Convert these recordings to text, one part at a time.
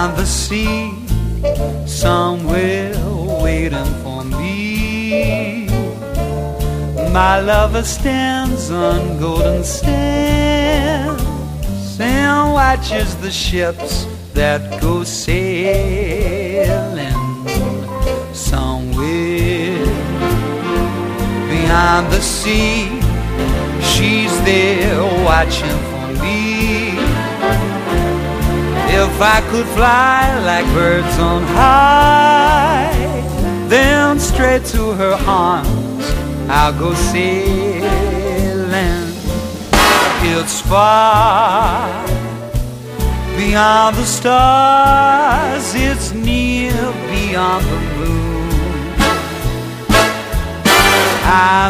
beyond the sea, somewhere waiting for me. My lover stands on golden sands and watches the ships that go sailing. Somewhere beyond the sea, she's there watching for me. If I could fly like birds on high, then straight to her arms I'll go sailing. It's far beyond the stars, it's near beyond the moon. I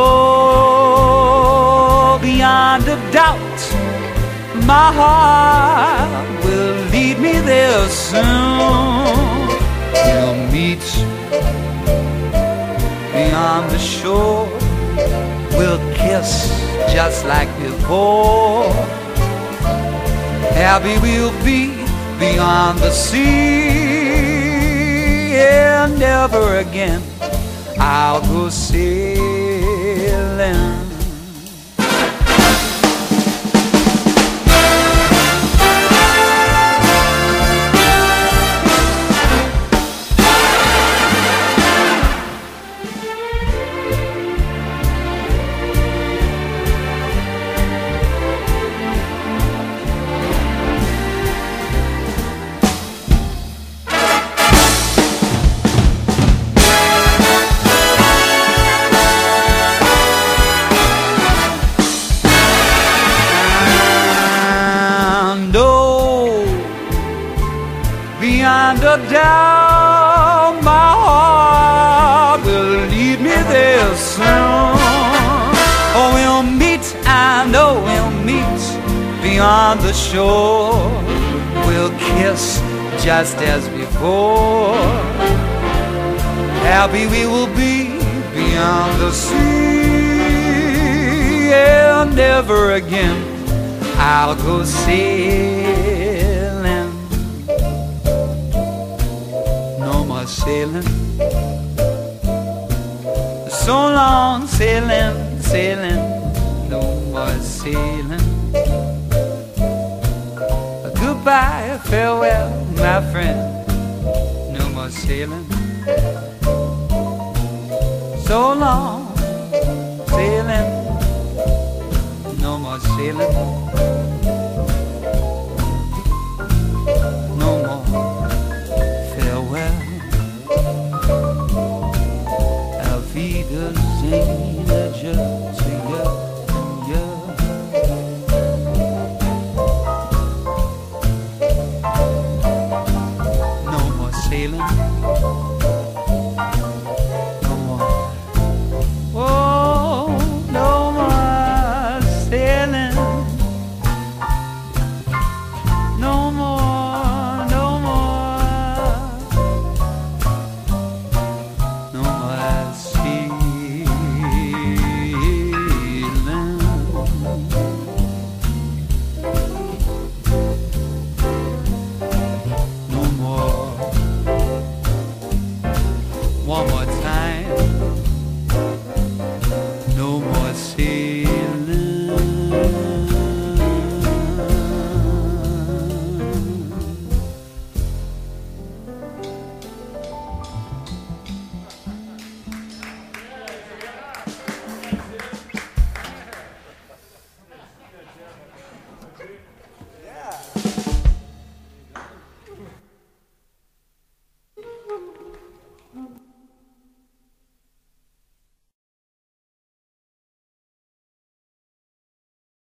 know beyond a doubt my heart will lead me there soon. We'll meet beyond the shore, we'll kiss just like before. Happy we'll be beyond the sea, and never again I'll go sailing. Beyond a doubt, my heart will lead me there soon. Oh, we'll meet, I know we'll meet beyond the shore. We'll kiss just as before. Happy we will be beyond the sea, and never again I'll go sailing. Sailing, so long sailing, sailing, no more sailing. Goodbye, farewell, my friend, no more sailing. So long sailing, no more sailing. No more farewell. No more sailing, no more. Oh, no more sailing, no more, no more, no more sailing. One more time.